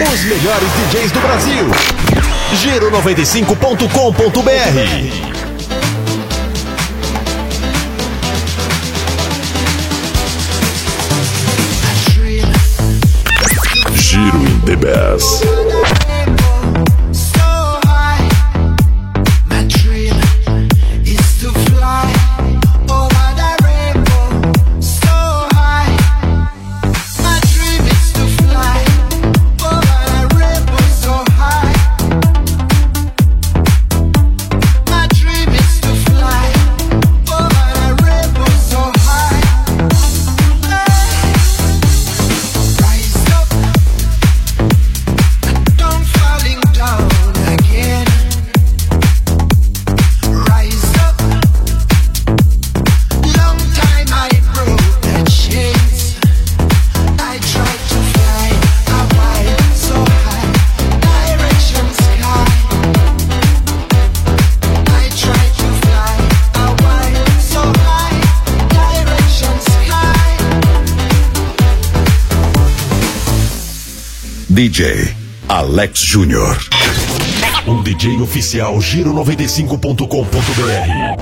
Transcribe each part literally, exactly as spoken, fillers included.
Os melhores D Js do Brasil. Giro noventa e cinco ponto com ponto br. Giro in the Bass. D J Alex Júnior. O D J oficial Giro noventa e cinco ponto com ponto br.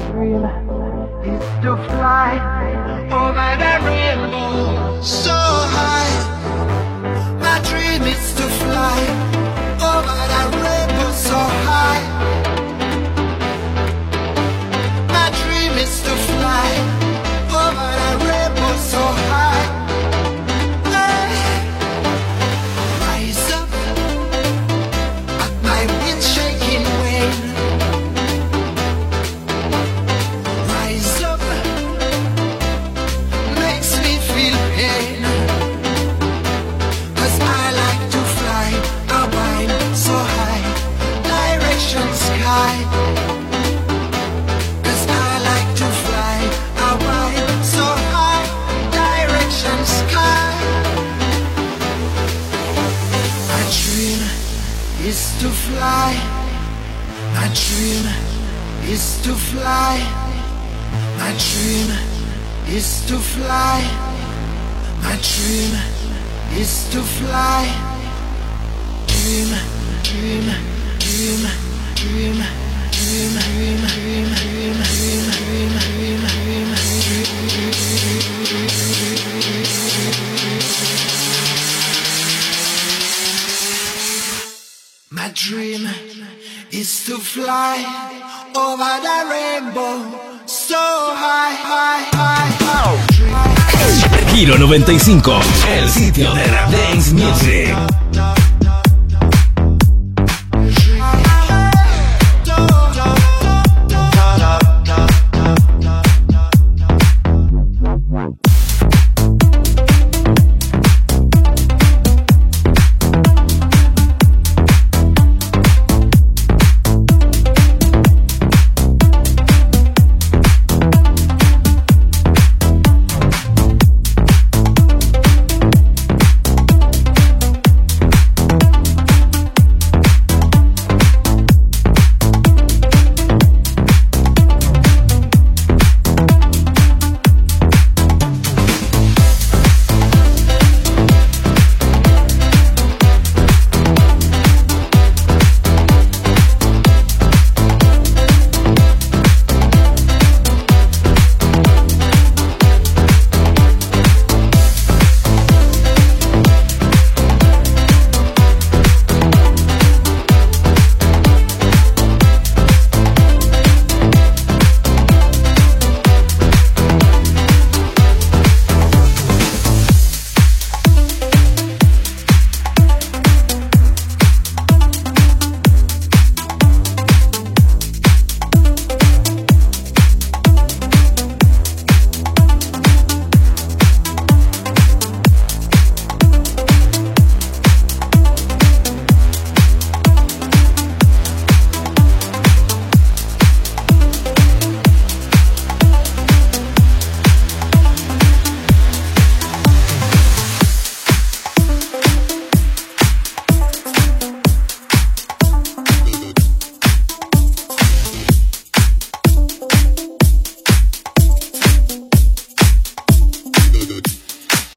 Is to fly. My dream is to fly. My dream is to fly. My dream is to fly. Dream, dream, dream, dream, dream, dream, dream, dream, dream, dream, dream, dream, My dream is to fly over the rainbow, so high, high, high, high. Giro noventa y cinco, el sitio de Rap Dance Music.